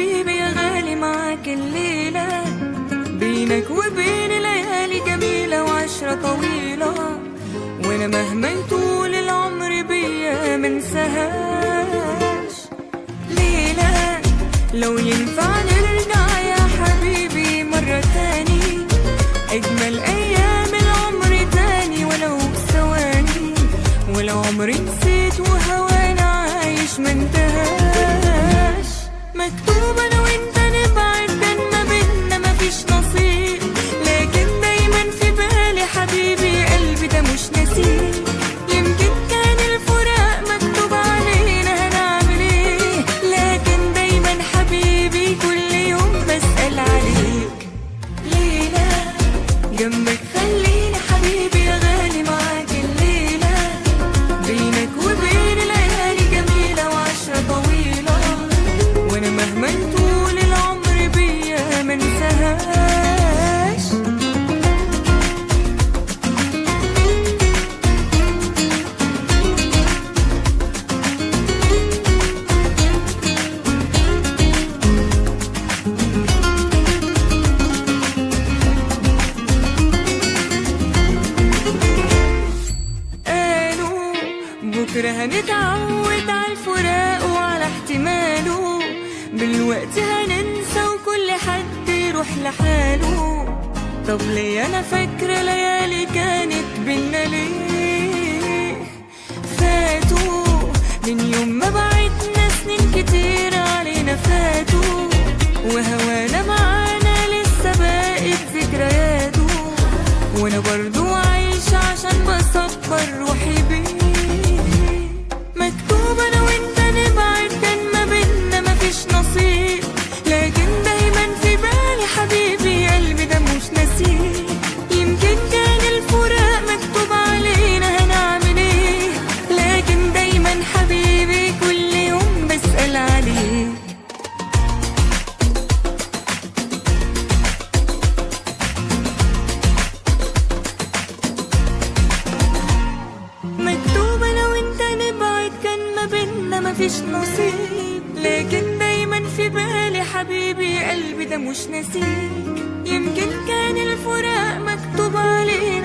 حبيبي يا غالي معاك الليلة، بينك وبين ليالي جميلة وعشرة طويلة، وانا مهما يطول العمر بيا منساهاش. ليلة لو ينفع نرجع يا حبيبي مرة تاني، أجمل أيام العمر تاني ولو ثواني، ولو عمري نسيت وهوانا عايش منتهاش. مكتوب أنا وإنت نبعد كان ما بينا مفيش نصيب، لكن دايما في بالي حبيبي قلبي ده مش نسيب. يمكن كان الفراق مكتوب علينا هنعمل ايه، لكن دايما حبيبي كل يوم بسأل عليك. ليلة جنبك خليني حبيبي يا غالي معاك الليلة، بينك وبين ليالي جميلة وعشرة طويلة، وانا مهما يطول العمر بيا منساهاش. بكرة هنتعود على الفراق وعلى احتماله، بالوقت هننسى وكل حد يروح لحاله. طب ليه أنا فاكرة ليالي كانت بينا ليه؟ فاتوا من يوم ما بعدنا سنين كتير علينا فاتوا، وهوانا معانا لسه باقت ذكرياته، وانا برضو عايشة عشان بصبر روحي بيه. مكتوب انا وانت نبعد كان ما بينا مفيش نصيب، لكن دايما في بالي حبيبي قلبي ده مش نسيب. يمكن كان الفراق مكتوب علينا هنعمل ايه، لكن دايما حبيبي كل يوم بسأل عليه. مكتوب انا وانت نبعد كان ما بينا مفيش نصيب، لكن دايما في بالي حبيبي قلبي ده مش نسيك. يمكن كان الفراق مكتوب عليه